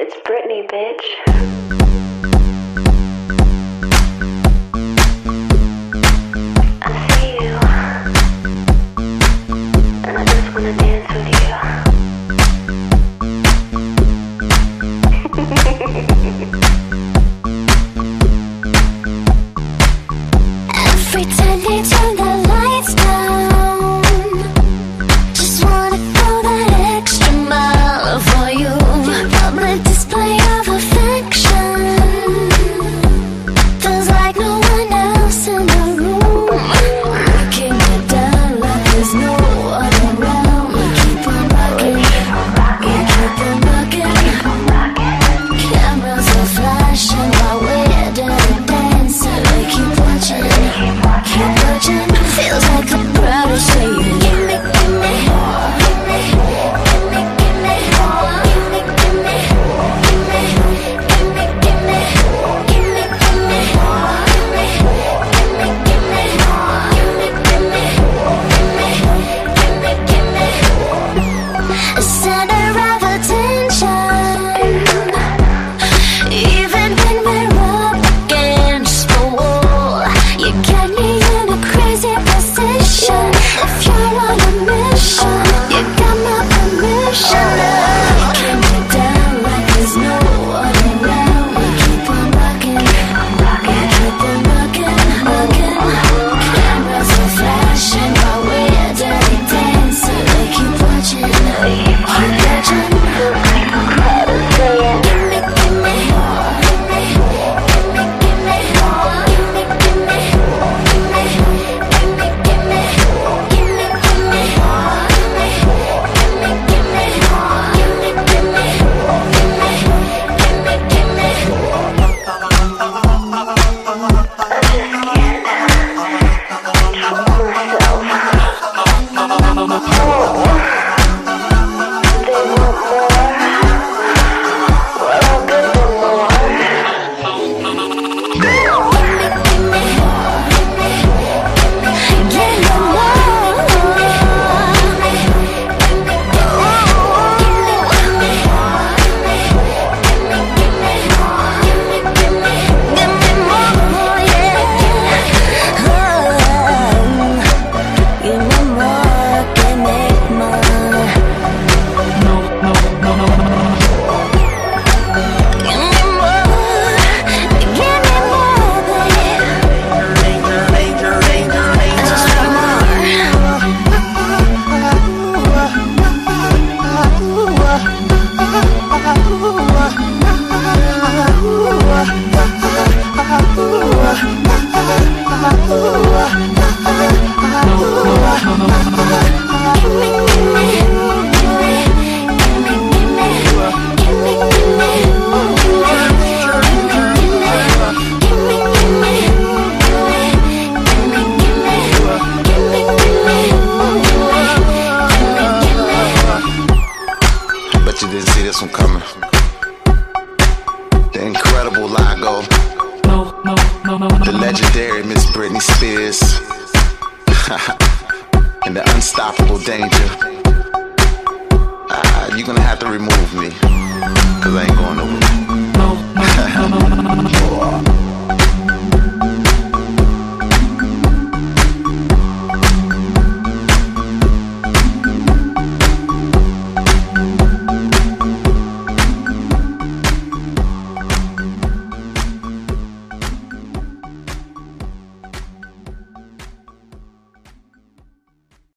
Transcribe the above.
It's Britney, bitch. Every time they turn the lights down, just wanna go that extra mile for you. Public display of affection feels like no one else in the room. Looking it down like there's no one around. We keep on rocking, we keep on rocking. Cameras are flashing while we're doing dancing. We keep watching. Feels like the crowd is saying, gimme, gimme, gimme, gimme, gimme, gimme, gimme, gimme, gimme, gimme, gimme, gimme, gimme, a center of attention. Even when we're up against the wall, you get me in a crazy position. If you're on a mission, you got my permission. Breaking me down like there's no one around. We keep on rocking, we keep on rocking. Cameras are flashing while we're dirty dancing. We keep watching, keep watching. Gimme, gimme, gimme, gimme, gimme, Bet you didn't see this one coming. The incredible Lago. The legendary Miss Britney Spears. And the unstoppable Danger. You're gonna have to remove me, cause I ain't going nowhere.